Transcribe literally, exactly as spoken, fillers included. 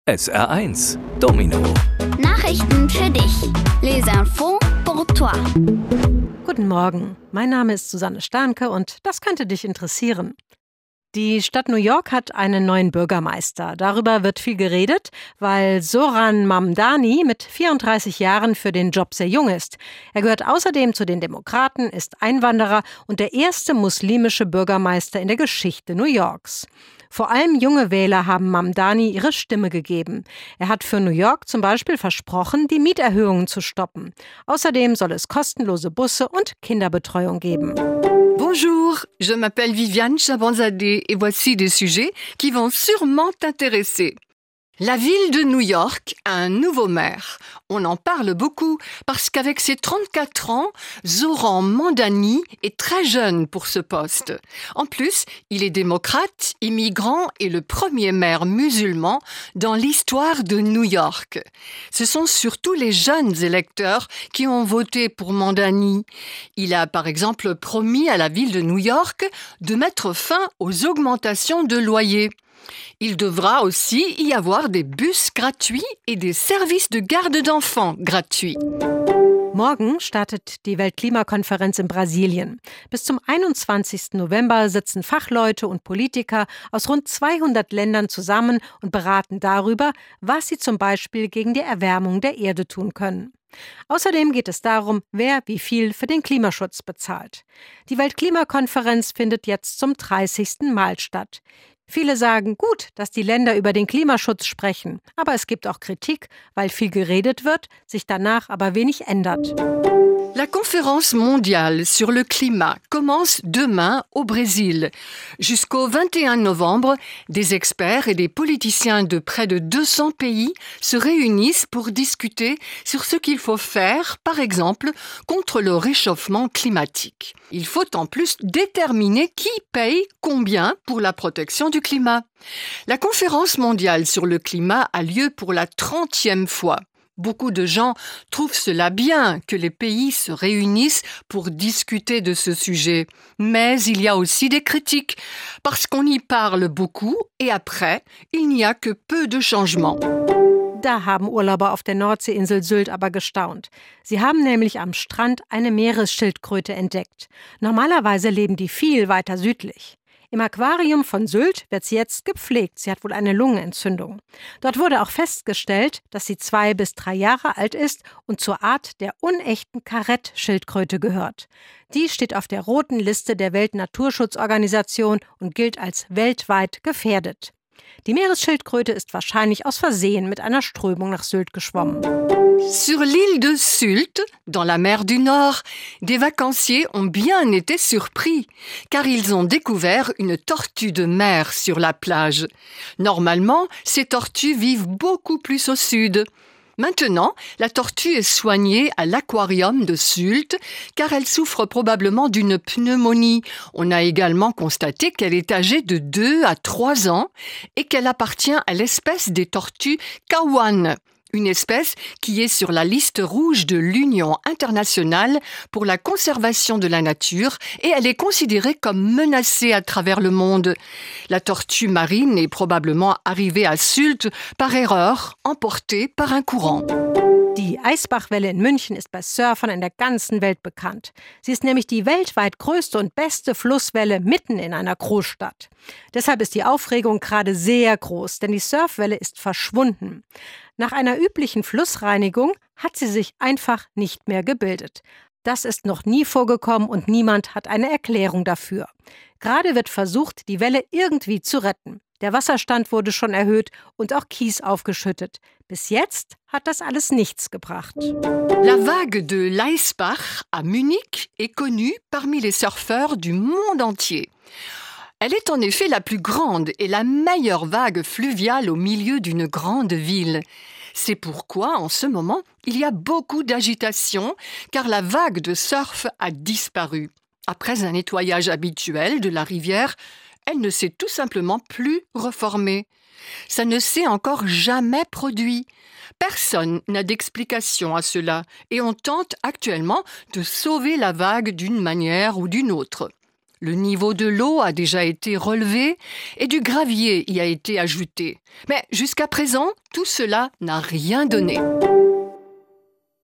S R eins Domino. Nachrichten für dich. Les infos pour toi. Guten Morgen, mein Name ist Susanne Starnke und das könnte dich interessieren. Die Stadt New York hat einen neuen Bürgermeister. Darüber wird viel geredet, weil Zoran Mamdani mit vierunddreißig Jahren für den Job sehr jung ist. Er gehört außerdem zu den Demokraten, ist Einwanderer und der erste muslimische Bürgermeister in der Geschichte New Yorks. Vor allem junge Wähler haben Mamdani ihre Stimme gegeben. Er hat für New York zum Beispiel versprochen, die Mieterhöhungen zu stoppen. Außerdem soll es kostenlose Busse und Kinderbetreuung geben. Bonjour, je m'appelle Viviane Chabanzadeh et voici des sujets qui vont sûrement t'intéresser. La ville de New York a un nouveau maire. On en parle beaucoup parce qu'avec ses trente-quatre ans, Zoran Mamdani est très jeune pour ce poste. En plus, il est démocrate, immigrant et le premier maire musulman dans l'histoire de New York. Ce sont surtout les jeunes électeurs qui ont voté pour Mamdani. Il a par exemple promis à la ville de New York de mettre fin aux augmentations de loyers. Il devra aussi y avoir des bus gratuits et des services de garde d'enfants gratuits. Morgen startet die Weltklimakonferenz in Brasilien. Bis zum einundzwanzigsten November sitzen Fachleute und Politiker aus rund zweihundert Ländern zusammen und beraten darüber, was sie zum Beispiel gegen die Erwärmung der Erde tun können. Außerdem geht es darum, wer wie viel für den Klimaschutz bezahlt. Die Weltklimakonferenz findet jetzt zum dreißigsten Mal statt. Viele sagen, gut, dass die Länder über den Klimaschutz sprechen. Aber es gibt auch Kritik, weil viel geredet wird, sich danach aber wenig ändert. La conférence mondiale sur le climat commence demain au Brésil. Jusqu'au vingt et un novembre, des experts et des politiciens de près de deux cents pays se réunissent pour discuter sur ce qu'il faut faire, par exemple, contre le réchauffement climatique. Il faut en plus déterminer qui paye combien pour la protection du climat. La conférence mondiale sur le climat a lieu pour la trentième fois. Beaucoup de gens trouvent cela bien que les pays se réunissent pour discuter de ce sujet. Mais il y a aussi des critiques, parce qu'on y parle beaucoup et après, il n'y a que peu de changements. Da haben Urlauber auf der Nordseeinsel Sylt aber gestaunt. Sie haben nämlich am Strand eine Meeresschildkröte entdeckt. Normalerweise leben die viel weiter südlich. Im Aquarium von Sylt wird sie jetzt gepflegt. Sie hat wohl eine Lungenentzündung. Dort wurde auch festgestellt, dass sie zwei bis drei Jahre alt ist und zur Art der unechten Karettschildkröte gehört. Die steht auf der roten Liste der Weltnaturschutzorganisation und gilt als weltweit gefährdet. Die Meeresschildkröte ist wahrscheinlich aus Versehen mit einer Strömung nach Sylt geschwommen. Sur l'île de Sylt, dans la mer du Nord, des vacanciers ont bien été surpris, car ils ont découvert une tortue de mer sur la plage. Normalement, ces tortues vivent beaucoup plus au sud. Maintenant, la tortue est soignée à l'aquarium de Sylt car elle souffre probablement d'une pneumonie. On a également constaté qu'elle est âgée de deux à trois ans et qu'elle appartient à l'espèce des tortues Kawan, une espèce qui est sur la liste rouge de l'Union internationale pour la conservation de la nature et elle est considérée comme menacée à travers le monde. La tortue marine est probablement arrivée à Sylt par erreur, emportée par un courant. Die Eisbachwelle in München ist bei Surfern in der ganzen Welt bekannt. Sie ist nämlich die weltweit größte und beste Flusswelle mitten in einer Großstadt. Deshalb ist die Aufregung gerade sehr groß, denn die Surfwelle ist verschwunden. Nach einer üblichen Flussreinigung hat sie sich einfach nicht mehr gebildet. Das ist noch nie vorgekommen und niemand hat eine Erklärung dafür. Gerade wird versucht, die Welle irgendwie zu retten. Der Wasserstand wurde schon erhöht und auch Kies aufgeschüttet. Bis jetzt hat das alles nichts gebracht. La vague de l'Eisbach à Munich est connue parmi les surfeurs du monde entier. Elle est en effet la plus grande et la meilleure vague fluviale au milieu d'une grande ville. C'est pourquoi, en ce moment, il y a beaucoup d'agitation, car la vague de surf a disparu. Après un nettoyage habituel de la rivière, elle ne s'est tout simplement plus reformée. Ça ne s'est encore jamais produit. Personne n'a d'explication à cela et on tente actuellement de sauver la vague d'une manière ou d'une autre. Le niveau de l'eau a déjà été relevé et du gravier y a été ajouté. Mais jusqu'à présent, tout cela n'a rien donné.